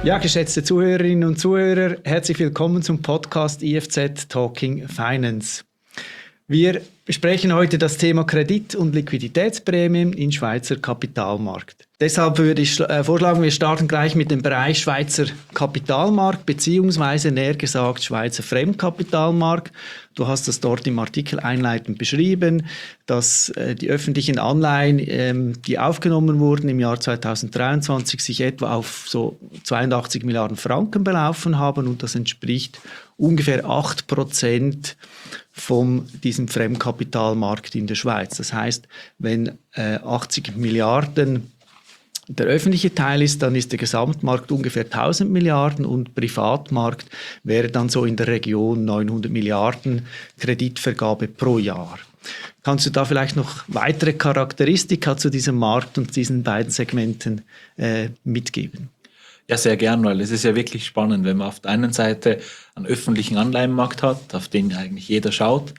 Ja, geschätzte Zuhörerinnen und Zuhörer, herzlich willkommen zum Podcast IFZ Talking Finance. Wir besprechen heute das Thema Kredit- und Liquiditätsprämien im Schweizer Kapitalmarkt. Deshalb würde ich vorschlagen, wir starten gleich mit dem Bereich Schweizer Kapitalmarkt beziehungsweise näher gesagt Schweizer Fremdkapitalmarkt. Du hast das dort im Artikel einleitend beschrieben, dass die öffentlichen Anleihen, die aufgenommen wurden im Jahr 2023, sich etwa auf so 82 Milliarden Franken belaufen haben und das entspricht ungefähr 8% von diesem Fremdkapitalmarkt in der Schweiz. Das heißt, wenn 80 Milliarden der öffentliche Teil ist, dann ist der Gesamtmarkt ungefähr 1000 Milliarden und Privatmarkt wäre dann so in der Region 900 Milliarden Kreditvergabe pro Jahr. Kannst du da vielleicht noch weitere Charakteristika zu diesem Markt und diesen beiden Segmenten mitgeben? Ja, sehr gern, weil es ist ja wirklich spannend, wenn man auf der einen Seite einen öffentlichen Anleihenmarkt hat, auf den eigentlich jeder schaut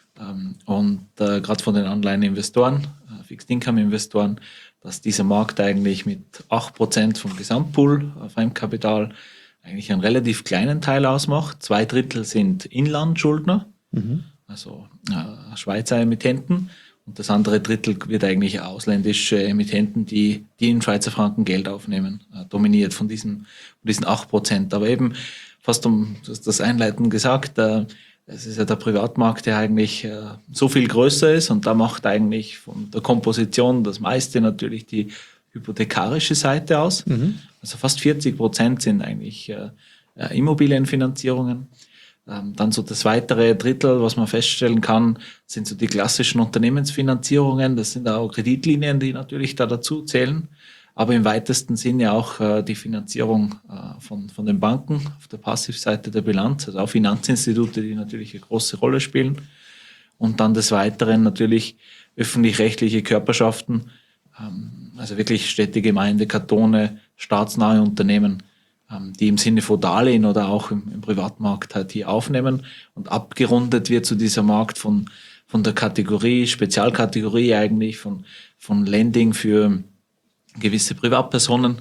und gerade von den Anleiheninvestoren, Fixed-Income-Investoren, dass dieser Markt eigentlich mit 8% vom Gesamtpool Fremdkapital eigentlich einen relativ kleinen Teil ausmacht. 2/3 sind Inlandschuldner, also Schweizer Emittenten. Und das andere Drittel wird eigentlich ausländische Emittenten, die in Schweizer Franken Geld aufnehmen, dominiert von diesen 8%. Aber eben fast du hast das einleitend gesagt, es ist ja der Privatmarkt, der eigentlich so viel größer ist und da macht eigentlich von der Komposition das meiste natürlich die hypothekarische Seite aus. Also fast 40% sind eigentlich Immobilienfinanzierungen. Dann so das weitere Drittel, was man feststellen kann, sind so die klassischen Unternehmensfinanzierungen. Das sind auch Kreditlinien, die natürlich da dazu zählen. Aber im weitesten Sinne auch die Finanzierung von den Banken auf der Passivseite der Bilanz, also auch Finanzinstitute, die natürlich eine große Rolle spielen. Und dann des Weiteren natürlich öffentlich-rechtliche Körperschaften, also wirklich Städte, Gemeinde, Kantone, staatsnahe Unternehmen, die im Sinne von Darlehen oder auch im Privatmarkt halt hier aufnehmen. Und abgerundet wird zu dieser Markt von der Kategorie, Spezialkategorie eigentlich, von Lending für gewisse Privatpersonen.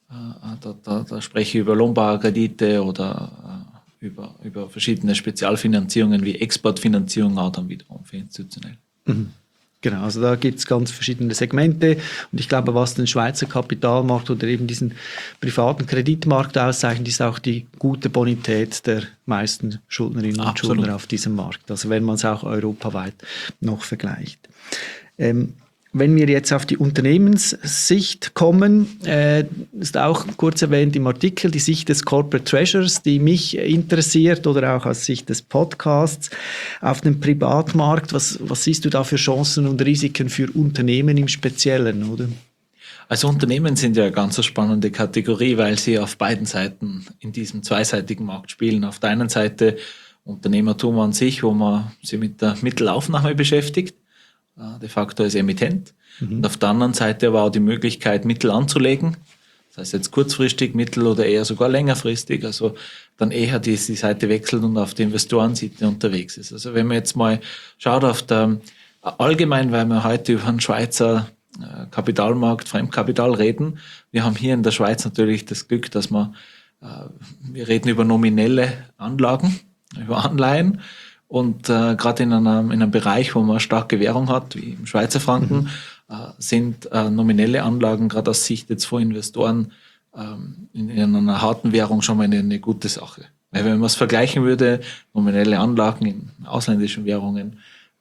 Da spreche ich über Lombardkredite oder über verschiedene Spezialfinanzierungen wie Exportfinanzierung auch dann wiederum für institutionell. Genau, also da gibt es ganz verschiedene Segmente und ich glaube, was den Schweizer Kapitalmarkt oder eben diesen privaten Kreditmarkt auszeichnet, ist auch die gute Bonität der meisten Schuldnerinnen und Schuldner auf diesem Markt, also wenn man es auch europaweit noch vergleicht. Wenn wir jetzt auf die Unternehmenssicht kommen, ist auch kurz erwähnt im Artikel die Sicht des Corporate Treasurers, die mich interessiert oder auch aus Sicht des Podcasts auf dem Privatmarkt. Was siehst du da für Chancen und Risiken für Unternehmen im Speziellen, oder? Also Unternehmen sind ja eine ganz spannende Kategorie, weil sie auf beiden Seiten in diesem zweiseitigen Markt spielen. Auf der einen Seite Unternehmertum an sich, wo man sich mit der Mittelaufnahme beschäftigt, de facto als Emittent. Und auf der anderen Seite aber auch die Möglichkeit, Mittel anzulegen. Das heißt jetzt kurzfristig, mittel- oder eher sogar längerfristig. Also dann eher die Seite wechselt und auf der Investorenseite unterwegs ist. Also wenn man jetzt mal schaut auf der allgemein, weil wir heute über den Schweizer Kapitalmarkt, Fremdkapital reden. Wir haben hier in der Schweiz natürlich das Glück, dass wir reden über nominelle Anlagen, über Anleihen. Und gerade in einem Bereich, wo man starke Währung hat, wie im Schweizer Franken, sind nominelle Anlagen gerade aus Sicht jetzt von Investoren in einer harten Währung schon mal eine gute Sache. Weil wenn man es vergleichen würde, nominelle Anlagen in ausländischen Währungen,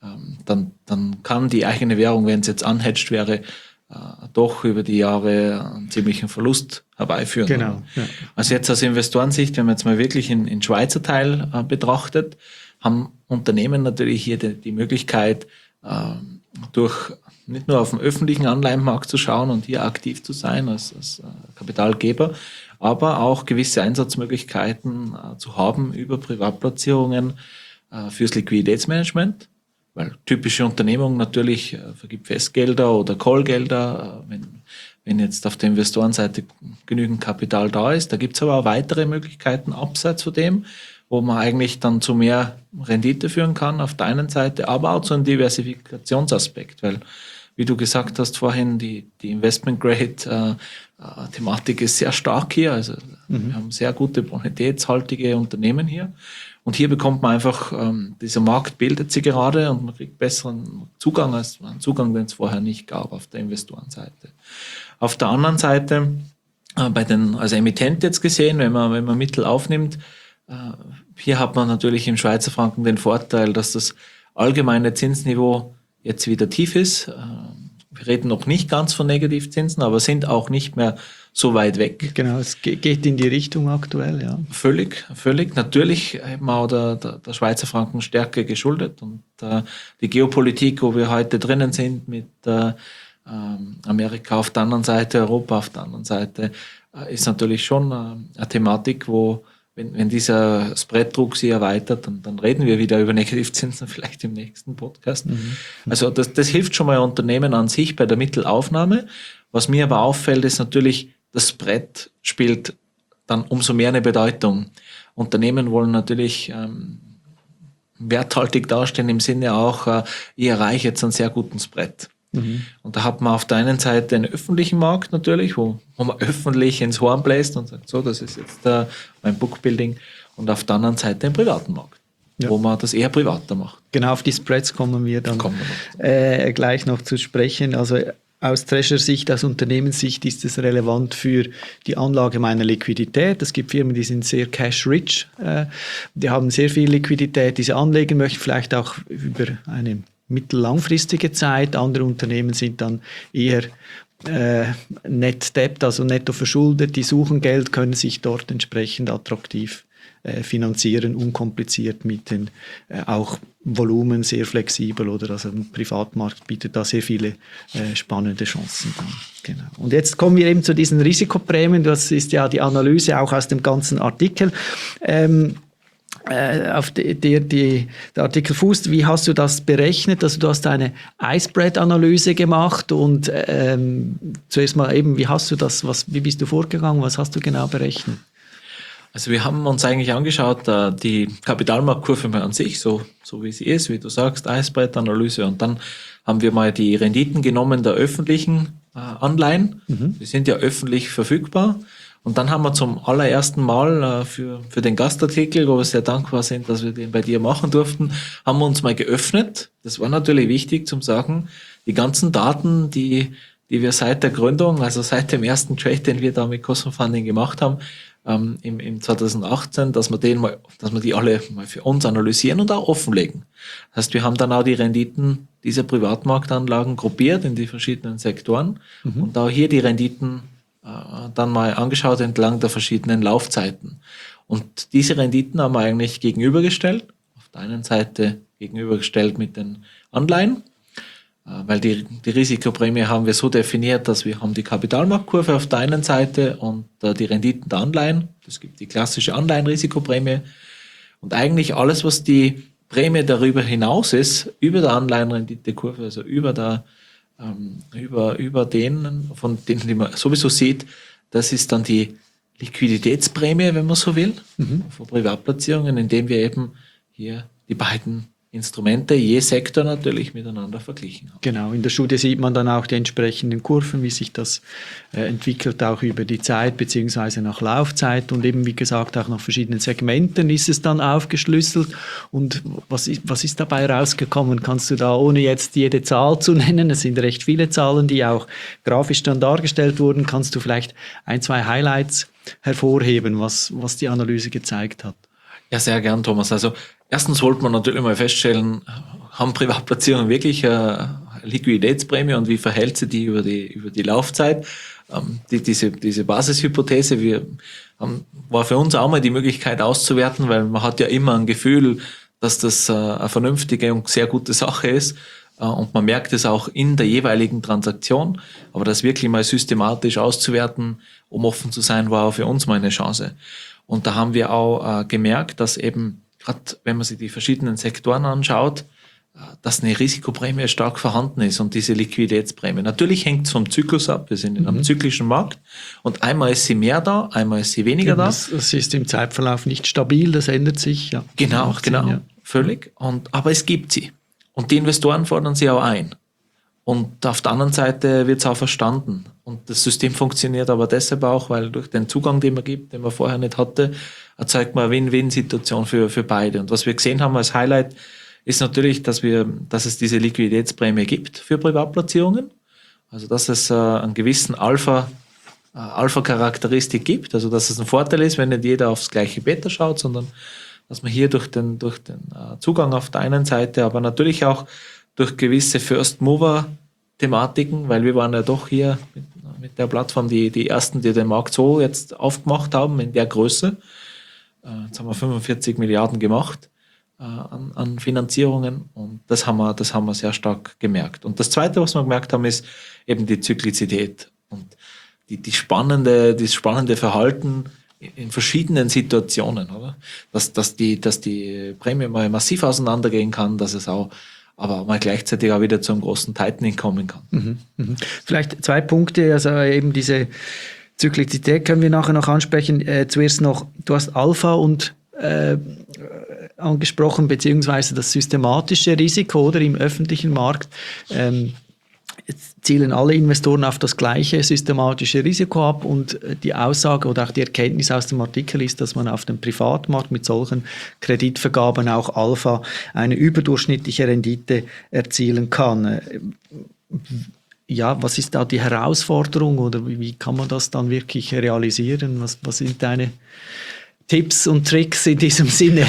dann kann die eigene Währung, wenn es jetzt unhedged wäre, doch über die Jahre einen ziemlichen Verlust herbeiführen. Genau. Ja. Also jetzt aus Investorensicht, wenn man jetzt mal wirklich in Schweizer Teil betrachtet, haben Unternehmen natürlich hier die Möglichkeit, durch nicht nur auf dem öffentlichen Anleihenmarkt zu schauen und hier aktiv zu sein als Kapitalgeber, aber auch gewisse Einsatzmöglichkeiten zu haben über Privatplatzierungen fürs Liquiditätsmanagement, weil typische Unternehmung natürlich vergibt Festgelder oder Callgelder, wenn jetzt auf der Investorenseite genügend Kapital da ist. Da gibt es aber auch weitere Möglichkeiten abseits von dem, wo man eigentlich dann zu mehr Rendite führen kann auf der einen Seite, aber auch zu einem Diversifikationsaspekt, weil wie du gesagt hast vorhin, die Investment-Grade-Thematik ist sehr stark hier. Also wir haben sehr gute bonitätshaltige Unternehmen hier. Und hier bekommt man einfach, dieser Markt bildet sich gerade und man kriegt besseren Zugang als einen Zugang, den es vorher nicht gab auf der Investorenseite. Auf der anderen Seite, als Emittent jetzt gesehen, wenn man Mittel aufnimmt, hier hat man natürlich im Schweizer Franken den Vorteil, dass das allgemeine Zinsniveau jetzt wieder tief ist. Wir reden noch nicht ganz von Negativzinsen, aber sind auch nicht mehr so weit weg. Genau, es geht in die Richtung aktuell, ja. Völlig. Natürlich eben auch der Schweizer Franken Stärke geschuldet und die Geopolitik, wo wir heute drinnen sind mit Amerika auf der anderen Seite, Europa auf der anderen Seite, ist natürlich schon eine Thematik, wo wenn dieser Spreaddruck sich erweitert, dann reden wir wieder über Negativzinsen vielleicht im nächsten Podcast. Also das hilft schon mal Unternehmen an sich bei der Mittelaufnahme. Was mir aber auffällt, ist natürlich, das Spread spielt dann umso mehr eine Bedeutung. Unternehmen wollen natürlich werthaltig dastehen im Sinne auch, ich erreiche jetzt einen sehr guten Spread. Und da hat man auf der einen Seite den öffentlichen Markt natürlich, wo man öffentlich ins Horn bläst und sagt, so, das ist jetzt mein Bookbuilding. Und auf der anderen Seite den privaten Markt, wo man das eher privater macht. Genau, auf die Spreads kommen wir dann gleich noch zu sprechen. Also aus Treasurer-Sicht, aus Unternehmenssicht ist es relevant für die Anlage meiner Liquidität. Es gibt Firmen, die sind sehr cash-rich, die haben sehr viel Liquidität, die sie anlegen möchten, vielleicht auch über eine mittellangfristige Zeit. Andere Unternehmen sind dann eher net debt, also netto verschuldet. Die suchen Geld, können sich dort entsprechend attraktiv finanzieren, unkompliziert mit den auch Volumen sehr flexibel, oder also ein Privatmarkt bietet da sehr viele spannende Chancen dann. Genau. Und jetzt kommen wir eben zu diesen Risikoprämien. Das ist ja die Analyse auch aus dem ganzen Artikel. Auf der Artikel fußt. Wie hast du das berechnet? Also du hast eine iSpread-Analyse gemacht und zuerst mal eben, wie hast du das, wie bist du vorgegangen, was hast du genau berechnet? Also wir haben uns eigentlich angeschaut, die Kapitalmarktkurve mal an sich, so wie sie ist, wie du sagst, iSpread-Analyse, und dann haben wir mal die Renditen genommen der öffentlichen Anleihen. Die sind ja öffentlich verfügbar. Und dann haben wir zum allerersten Mal für den Gastartikel, wo wir sehr dankbar sind, dass wir den bei dir machen durften, haben wir uns mal geöffnet. Das war natürlich wichtig zum sagen, die ganzen Daten, die wir seit der Gründung, also seit dem ersten Trade, den wir da mit Cosmo Funding gemacht haben, im 2018, dass wir die alle mal für uns analysieren und auch offenlegen. Das heißt, wir haben dann auch die Renditen dieser Privatmarktanlagen gruppiert in die verschiedenen Sektoren und auch hier die Renditen dann mal angeschaut entlang der verschiedenen Laufzeiten. Und diese Renditen haben wir eigentlich gegenübergestellt. Auf der einen Seite gegenübergestellt mit den Anleihen, weil die Risikoprämie haben wir so definiert, dass wir haben die Kapitalmarktkurve auf der einen Seite und die Renditen der Anleihen. Es gibt die klassische Anleihenrisikoprämie. Und eigentlich alles, was die Prämie darüber hinaus ist, über der Anleihenrenditekurve, also über denen, von denen die man sowieso sieht, das ist dann die Liquiditätsprämie, wenn man so will, von Privatplatzierungen, indem wir eben hier die beiden Instrumente, je Sektor natürlich, miteinander verglichen haben. Genau, in der Studie sieht man dann auch die entsprechenden Kurven, wie sich das entwickelt, auch über die Zeit beziehungsweise nach Laufzeit, und eben, wie gesagt, auch nach verschiedenen Segmenten ist es dann aufgeschlüsselt. Und was ist dabei rausgekommen? Kannst du da, ohne jetzt jede Zahl zu nennen, es sind recht viele Zahlen, die auch grafisch dann dargestellt wurden, kannst du vielleicht ein, zwei Highlights hervorheben, was die Analyse gezeigt hat? Ja, sehr gern, Thomas. Also erstens wollte man natürlich mal feststellen, haben Privatplatzierungen wirklich eine Liquiditätsprämie und wie verhält sie die über die Laufzeit? Diese Basishypothese war für uns auch mal die Möglichkeit auszuwerten, weil man hat ja immer ein Gefühl, dass das eine vernünftige und sehr gute Sache ist. Und man merkt es auch in der jeweiligen Transaktion. Aber das wirklich mal systematisch auszuwerten, um offen zu sein, war auch für uns mal eine Chance. Und da haben wir auch gemerkt, dass eben, gerade wenn man sich die verschiedenen Sektoren anschaut, dass eine Risikoprämie stark vorhanden ist und diese Liquiditätsprämie. Natürlich hängt es vom Zyklus ab, wir sind in einem zyklischen Markt und einmal ist sie mehr da, einmal ist sie weniger da. Das ist im Zeitverlauf nicht stabil, das ändert sich. Ja. Genau, völlig. Aber es gibt sie. Und die Investoren fordern sie auch ein. Und auf der anderen Seite wird es auch verstanden. Und das System funktioniert aber deshalb auch, weil durch den Zugang, den man gibt, den man vorher nicht hatte, erzeugt man eine Win-Win-Situation für beide. Und was wir gesehen haben als Highlight, ist natürlich, dass es diese Liquiditätsprämie gibt für Privatplatzierungen. Also dass es einen gewissen Alpha-Charakteristik gibt. Also dass es ein Vorteil ist, wenn nicht jeder aufs gleiche Beta schaut, sondern dass man hier durch den Zugang auf der einen Seite, aber natürlich auch durch gewisse First-Mover-Thematiken, weil wir waren ja doch hier mit der Plattform die Ersten, die den Markt so jetzt aufgemacht haben, in der Größe. Jetzt haben wir 45 Milliarden gemacht an Finanzierungen und das haben wir sehr stark gemerkt. Und das Zweite, was wir gemerkt haben, ist eben die Zyklizität und das spannende Verhalten in verschiedenen Situationen, oder? Dass die Prämie mal massiv auseinandergehen kann, dass es auch aber mal gleichzeitig auch wieder zu einem großen Tightening kommen kann. Vielleicht 2 Punkte, also eben diese Zyklizität können wir nachher noch ansprechen. Zuerst noch, du hast Alpha und angesprochen, beziehungsweise das systematische Risiko oder im öffentlichen Markt. Jetzt zielen alle Investoren auf das gleiche systematische Risiko ab und die Aussage oder auch die Erkenntnis aus dem Artikel ist, dass man auf dem Privatmarkt mit solchen Kreditvergaben auch Alpha eine überdurchschnittliche Rendite erzielen kann. Ja, was ist da die Herausforderung oder wie kann man das dann wirklich realisieren? Was sind deine Tipps und Tricks in diesem Sinne?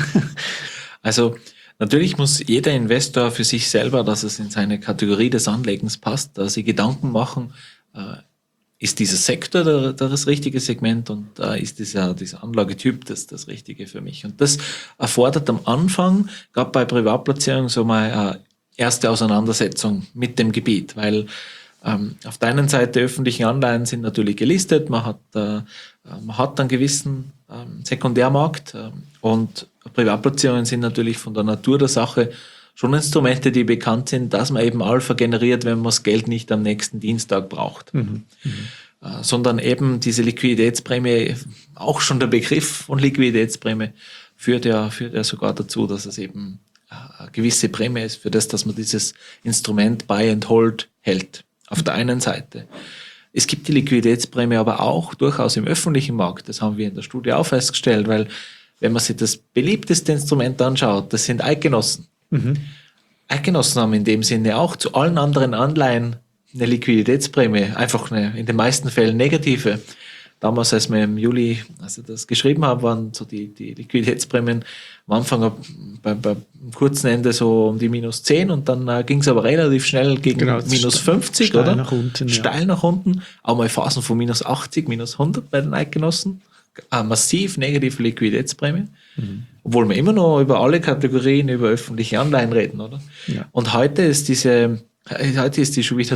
Also natürlich muss jeder Investor für sich selber, dass es in seine Kategorie des Anlegens passt, da sich Gedanken machen, ist dieser Sektor das richtige Segment und ist dieser Anlagetyp das Richtige für mich. Und das erfordert am Anfang, gerade bei Privatplatzierung, so mal erste Auseinandersetzung mit dem Gebiet, weil auf der einen Seite öffentliche Anleihen sind natürlich gelistet, man hat einen gewissen Sekundärmarkt und Privatplatzierungen sind natürlich von der Natur der Sache schon Instrumente, die bekannt sind, dass man eben Alpha generiert, wenn man das Geld nicht am nächsten Dienstag braucht. Sondern eben diese Liquiditätsprämie, auch schon der Begriff von Liquiditätsprämie, führt ja sogar dazu, dass es eben eine gewisse Prämie ist für das, dass man dieses Instrument Buy and Hold hält. Auf der einen Seite. Es gibt die Liquiditätsprämie aber auch durchaus im öffentlichen Markt. Das haben wir in der Studie auch festgestellt, weil wenn man sich das beliebteste Instrument anschaut, das sind Eidgenossen. Eidgenossen haben in dem Sinne auch zu allen anderen Anleihen eine Liquiditätsprämie, einfach in den meisten Fällen negative. Damals, als wir im Juli, als ich das geschrieben habe, waren so die Liquiditätsprämien am Anfang beim kurzen Ende so um die -10 und dann ging es aber relativ schnell gegen -50, steil oder? Nach unten, steil nach unten. Auch mal Phasen von -80, -100 bei den Eidgenossen. Eine massiv negative Liquiditätsprämie. Obwohl wir immer noch über alle Kategorien, über öffentliche Anleihen reden, oder? Ja. Und heute ist die schon wieder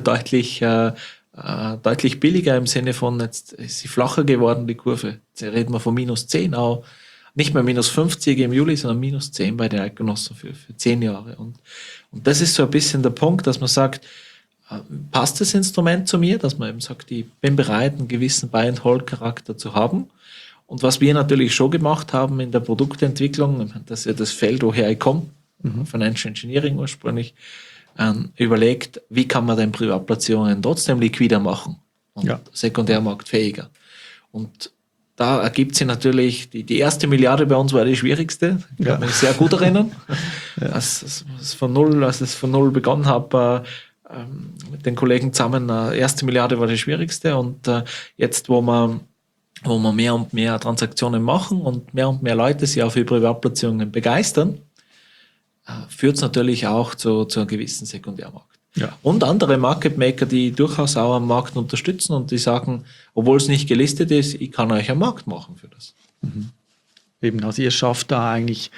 deutlich billiger im Sinne von, jetzt ist sie flacher geworden, die Kurve. Jetzt reden wir von -10 auch. Nicht mehr -50 im Juli, sondern -10 bei den Eidgenossen für 10 Jahre. Und das ist so ein bisschen der Punkt, dass man sagt, passt das Instrument zu mir? Dass man eben sagt, ich bin bereit, einen gewissen Buy-and-Hold-Charakter zu haben. Und was wir natürlich schon gemacht haben in der Produktentwicklung, das ist ja das Feld, woher ich komme, Financial Engineering ursprünglich, überlegt, wie kann man denn Privatplatzierungen trotzdem liquider machen und sekundärmarktfähiger. Und da ergibt sich natürlich, die erste Milliarde bei uns war die schwierigste. Ich kann mich sehr gut erinnern. Als es von null begonnen habe, mit den Kollegen zusammen, erste Milliarde war die schwierigste. Und jetzt, wo wir mehr und mehr Transaktionen machen und mehr Leute sich auch für Privatplatzierungen begeistern, führt es natürlich auch zu einem gewissen Sekundärmarkt. Ja. Und andere Market Maker, die durchaus auch am Markt unterstützen und die sagen, obwohl es nicht gelistet ist, ich kann euch einen Markt machen für das. Eben, also ihr schafft da eigentlich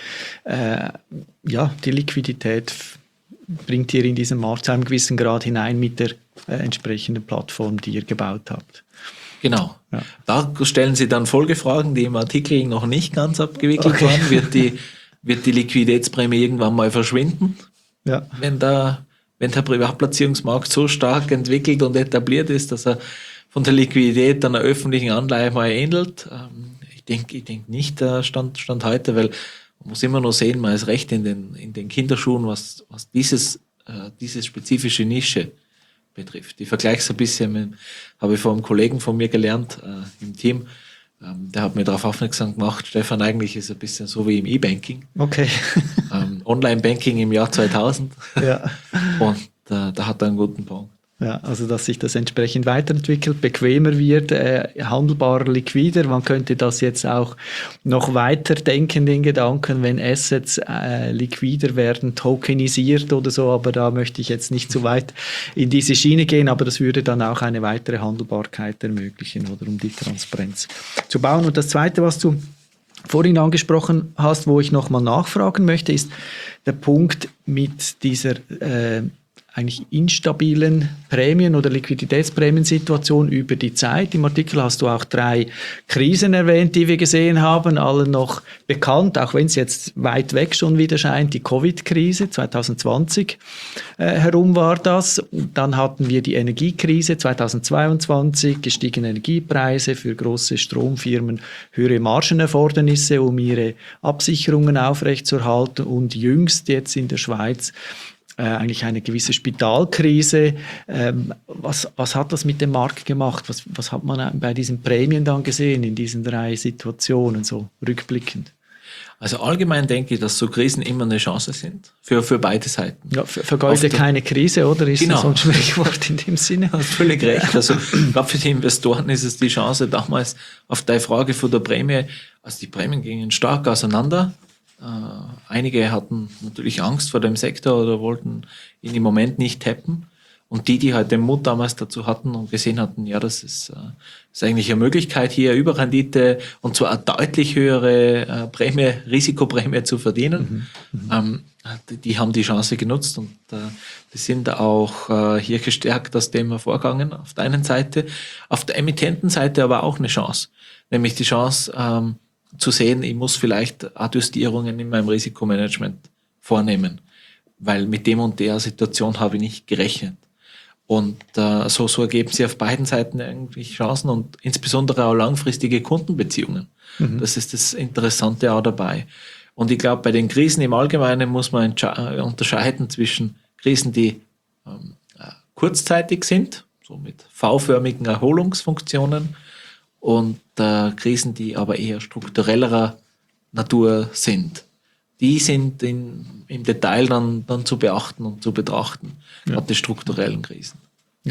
die Liquidität, bringt ihr in diesen Markt zu einem gewissen Grad hinein mit der entsprechenden Plattform, die ihr gebaut habt. Genau. Ja. Da stellen Sie dann Folgefragen, die im Artikel noch nicht ganz abgewickelt waren. Wird die Liquiditätsprämie irgendwann mal verschwinden? Ja. Wenn der Privatplatzierungsmarkt so stark entwickelt und etabliert ist, dass er von der Liquidität einer öffentlichen Anleihe mal ähnelt. Ich denke nicht, Stand heute, weil man muss immer nur sehen, man ist recht in den Kinderschuhen, was dieses diese spezifische Nische betrifft. Ich vergleiche es ein bisschen, habe ich von einem Kollegen von mir gelernt im Team, der hat mir darauf aufmerksam gemacht, Stefan, eigentlich ist es ein bisschen so wie im E-Banking. Okay. Online-Banking im Jahr 2000. Ja. Und da hat er einen guten Punkt. Ja, also dass sich das entsprechend weiterentwickelt, bequemer wird, handelbarer, liquider. Man könnte das jetzt auch noch weiter denken, den Gedanken, wenn Assets liquider werden, tokenisiert oder so, aber da möchte ich jetzt nicht zu weit in diese Schiene gehen, aber das würde dann auch eine weitere Handelbarkeit ermöglichen, oder um die Transparenz zu bauen. Und das Zweite, was du vorhin angesprochen hast, wo ich nochmal nachfragen möchte, ist der Punkt mit dieser eigentlich instabilen Prämien- oder Liquiditätsprämiensituation über die Zeit. Im Artikel hast du auch 3 Krisen erwähnt, die wir gesehen haben, allen noch bekannt, auch wenn es jetzt weit weg schon wieder scheint. Die Covid-Krise 2020 herum war das. Dann hatten wir die Energiekrise 2022, gestiegene Energiepreise für große Stromfirmen, höhere Margenerfordernisse, um ihre Absicherungen aufrechtzuerhalten, und jüngst jetzt in der Schweiz eigentlich eine gewisse Spitalkrise. Was hat das mit dem Markt gemacht? Was hat man bei diesen Prämien dann gesehen in diesen 3 Situationen, so rückblickend? Also allgemein denke ich, dass so Krisen immer eine Chance sind für beide Seiten. Ja, vergeude keine Krise, oder? Ist das so ein Sprichwort in dem Sinne? Du hast völlig recht. Also gerade für die Investoren ist es die Chance, damals auf deine Frage von der Prämie, also die Prämien gingen stark auseinander. Einige hatten natürlich Angst vor dem Sektor oder wollten ihn im Moment nicht tappen. Und die halt den Mut damals dazu hatten und gesehen hatten, ja, das ist eigentlich eine Möglichkeit, hier Überrendite und zwar eine deutlich höhere Risikoprämie zu verdienen. Die haben die Chance genutzt und die sind auch hier gestärkt aus dem hervorgegangen auf der einen Seite. Auf der Emittentenseite aber auch eine Chance, nämlich die Chance, zu sehen, ich muss vielleicht Adjustierungen in meinem Risikomanagement vornehmen, weil mit dem und der Situation habe ich nicht gerechnet. Und so ergeben sich auf beiden Seiten eigentlich Chancen und insbesondere auch langfristige Kundenbeziehungen. Das ist das Interessante auch dabei. Und ich glaube, bei den Krisen im Allgemeinen muss man unterscheiden zwischen Krisen, die kurzzeitig sind, so mit V-förmigen Erholungsfunktionen, und Krisen, die aber eher strukturellerer Natur sind. Die sind im Detail dann zu beachten und zu betrachten, gerade die strukturellen Krisen.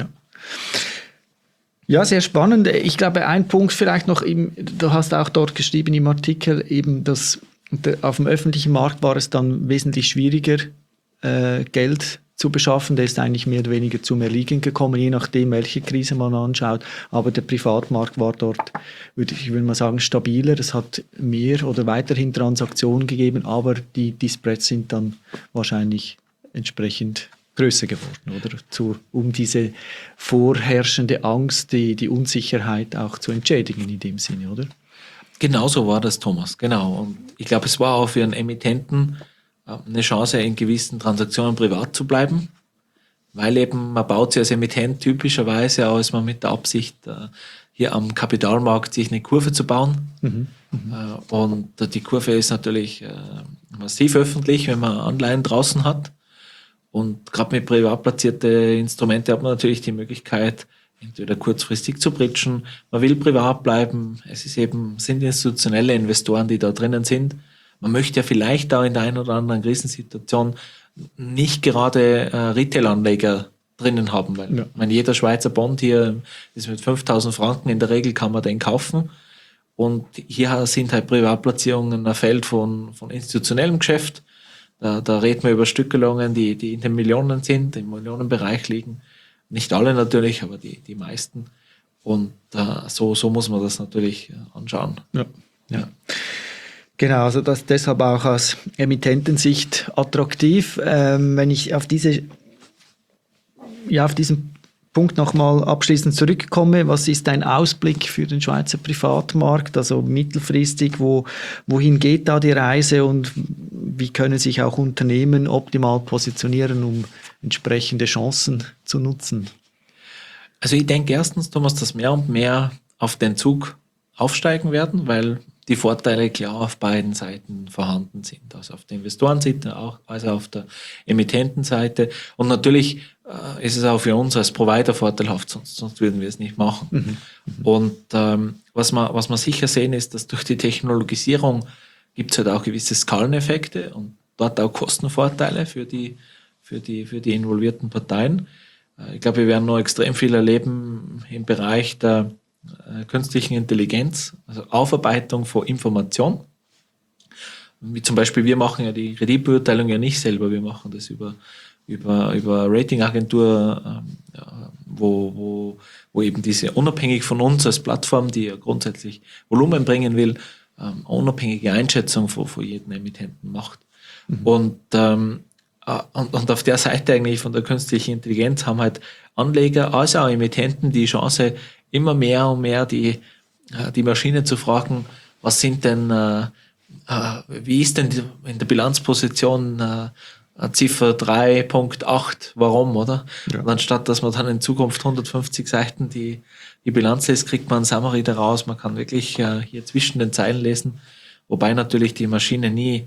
Ja, sehr spannend. Ich glaube, ein Punkt vielleicht noch, du hast auch dort geschrieben im Artikel, eben, dass auf dem öffentlichen Markt war es dann wesentlich schwieriger, Geld zu beschaffen. Der ist eigentlich mehr oder weniger zum Erliegen gekommen, je nachdem, welche Krise man anschaut. Aber der Privatmarkt war dort, würde mal sagen, stabiler. Es hat mehr oder weiterhin Transaktionen gegeben, aber die Spreads sind dann wahrscheinlich entsprechend größer geworden, oder? Um diese vorherrschende Angst, die Unsicherheit auch zu entschädigen in dem Sinne, oder? Genauso war das, Thomas, genau. Und ich glaube, es war auch für einen Emittenten eine Chance, in gewissen Transaktionen privat zu bleiben, weil eben man baut sich als Emittent typischerweise aus, man mit der Absicht, hier am Kapitalmarkt sich eine Kurve zu bauen. Und die Kurve ist natürlich massiv öffentlich, wenn man Anleihen draußen hat. Und gerade mit privat platzierten Instrumenten hat man natürlich die Möglichkeit, entweder kurzfristig zu bridgen, man will privat bleiben, sind institutionelle Investoren, die da drinnen sind. Man möchte ja vielleicht auch in der einen oder anderen Krisensituation nicht gerade Retail-Anleger drinnen haben, weil jeder Schweizer Bond hier ist mit 5.000 Franken, in der Regel kann man den kaufen. Und hier sind halt Privatplatzierungen ein Feld von institutionellem Geschäft. Da reden wir über Stückelungen, die in den Millionen sind, im Millionenbereich liegen. Nicht alle natürlich, aber die meisten. Und so muss man das natürlich anschauen. Ja. Genau, also das deshalb auch aus Emittentensicht attraktiv. Wenn ich auf diesen Punkt nochmal abschließend zurückkomme, was ist dein Ausblick für den Schweizer Privatmarkt, also mittelfristig, wohin geht da die Reise und wie können sich auch Unternehmen optimal positionieren, um entsprechende Chancen zu nutzen? Also ich denke erstens, Thomas, dass mehr und mehr auf den Zug aufsteigen werden, weil die Vorteile klar auf beiden Seiten vorhanden sind. Also auf der Investorenseite, auch also auf der Emittentenseite. Und natürlich ist es auch für uns als Provider vorteilhaft, sonst würden wir es nicht machen. Und was man sicher sehen ist, dass durch die Technologisierung gibt es halt auch gewisse Skaleneffekte und dort auch Kostenvorteile für die involvierten Parteien. Ich glaube, wir werden noch extrem viel erleben im Bereich der künstlichen Intelligenz, also Aufarbeitung von Information. Wie zum Beispiel, wir machen ja die Kreditbeurteilung ja nicht selber, wir machen das über Ratingagentur, wo eben diese unabhängig von uns als Plattform, die ja grundsätzlich Volumen bringen will, unabhängige Einschätzung von jedem Emittenten macht. Und auf der Seite eigentlich von der künstlichen Intelligenz haben halt Anleger, also auch Emittenten, die Chance, immer mehr und mehr die Maschine zu fragen, was sind denn, wie ist denn in der Bilanzposition Ziffer 3.8, warum, oder? Ja. Und anstatt, dass man dann in Zukunft 150 Seiten die Bilanz liest, kriegt man ein Summary daraus. Man kann wirklich hier zwischen den Zeilen lesen, wobei natürlich die Maschine nie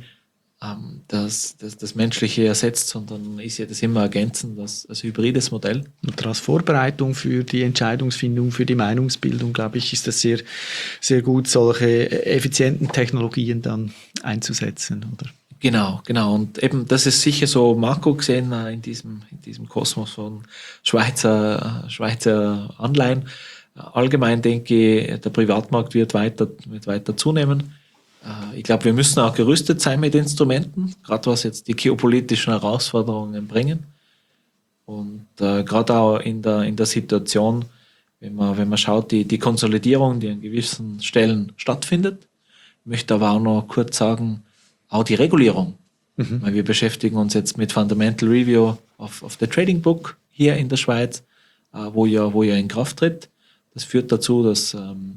das Menschliche ersetzt, sondern ist ja das immer ergänzend, als hybrides Modell. Und als Vorbereitung für die Entscheidungsfindung, für die Meinungsbildung, glaube ich, ist das sehr, sehr gut, solche effizienten Technologien dann einzusetzen, oder? Genau. Und eben, das ist sicher so makro gesehen in diesem Kosmos von Schweizer Anleihen. Allgemein denke ich, der Privatmarkt wird weiter zunehmen. Ich glaube, wir müssen auch gerüstet sein mit Instrumenten, gerade was jetzt die geopolitischen Herausforderungen bringen. Und gerade auch in der Situation, wenn man schaut, die Konsolidierung, die an gewissen Stellen stattfindet. Ich möchte aber auch noch kurz sagen, auch die Regulierung. Weil wir beschäftigen uns jetzt mit Fundamental Review auf der Trading Book hier in der Schweiz, wo ja in Kraft tritt. Das führt dazu, dass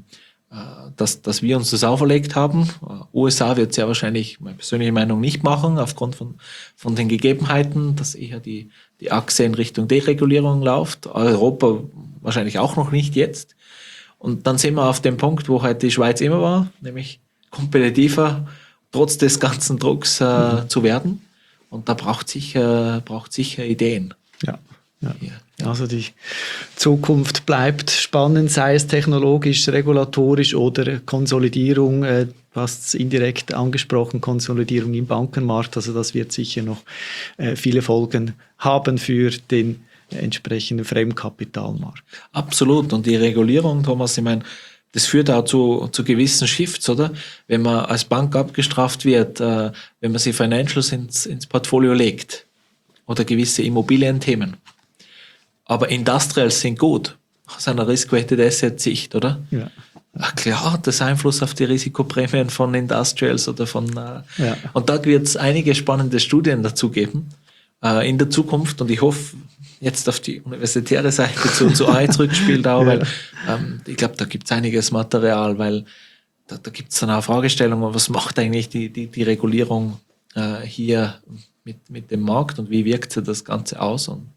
wir uns das auferlegt haben. USA wird sehr wahrscheinlich, meine persönliche Meinung, nicht machen, aufgrund von den Gegebenheiten, dass eher die Achse in Richtung Deregulierung läuft. Europa wahrscheinlich auch noch nicht jetzt. Und dann sind wir auf dem Punkt, wo halt die Schweiz immer war, nämlich kompetitiver, trotz des ganzen Drucks zu werden. Und da braucht sicher Ideen. Ja. Also die Zukunft bleibt spannend, sei es technologisch, regulatorisch oder Konsolidierung, du hast es indirekt angesprochen, Konsolidierung im Bankenmarkt. Also das wird sicher noch viele Folgen haben für den entsprechenden Fremdkapitalmarkt. Absolut. Und die Regulierung, Thomas, ich meine, das führt auch zu gewissen Shifts, oder? Wenn man als Bank abgestraft wird, wenn man sich Financials ins Portfolio legt oder gewisse Immobilienthemen. Aber Industrials sind gut, aus einer Risk-Weighted Asset-Sicht, oder? Ja. Ach, klar hat das Einfluss auf die Risikoprämien von Industrials oder von... Ja. Und da wird es einige spannende Studien dazu geben in der Zukunft. Und ich hoffe, jetzt auf die universitäre Seite zu AI zurückspielt auch, weil ich glaube, da gibt es einiges Material, weil da gibt es dann auch Fragestellungen, was macht eigentlich die Regulierung hier mit dem Markt und wie wirkt sich das Ganze aus und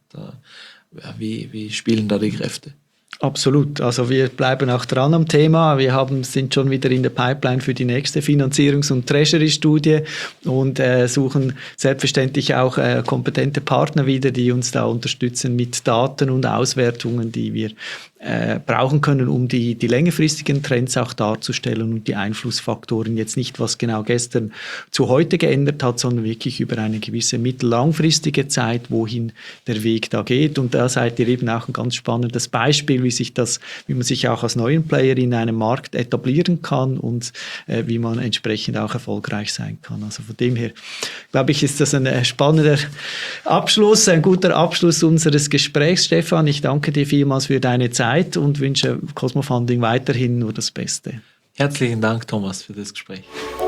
wie spielen da die Kräfte? Absolut. Also wir bleiben auch dran am Thema. Wir sind schon wieder in der Pipeline für die nächste Finanzierungs- und Treasury-Studie und suchen selbstverständlich auch kompetente Partner wieder, die uns da unterstützen mit Daten und Auswertungen, die wir brauchen können, um die längerfristigen Trends auch darzustellen und die Einflussfaktoren jetzt nicht, was genau gestern zu heute geändert hat, sondern wirklich über eine gewisse mittellangfristige Zeit, wohin der Weg da geht. Und da seid ihr eben auch ein ganz spannendes Beispiel, wie man sich auch als neuen Player in einem Markt etablieren kann und wie man entsprechend auch erfolgreich sein kann. Also von dem her, glaube ich, ist das ein spannender Abschluss, ein guter Abschluss unseres Gesprächs, Stefan. Ich danke dir vielmals für deine Zeit und wünsche Cosmo Funding weiterhin nur das Beste. Herzlichen Dank, Thomas, für das Gespräch.